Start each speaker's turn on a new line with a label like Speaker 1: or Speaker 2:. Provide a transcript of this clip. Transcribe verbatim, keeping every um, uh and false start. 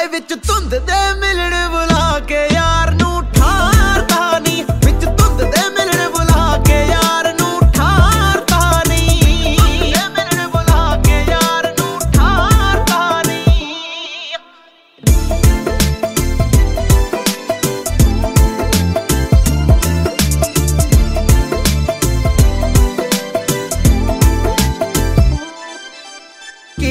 Speaker 1: ਹਾਏ ਵਿੱਚ ਧੁੰਦ ਦੇ ਮਿਲਣ ਬੁਲਾ ਕੇ ਯਾਰ ਨੂੰ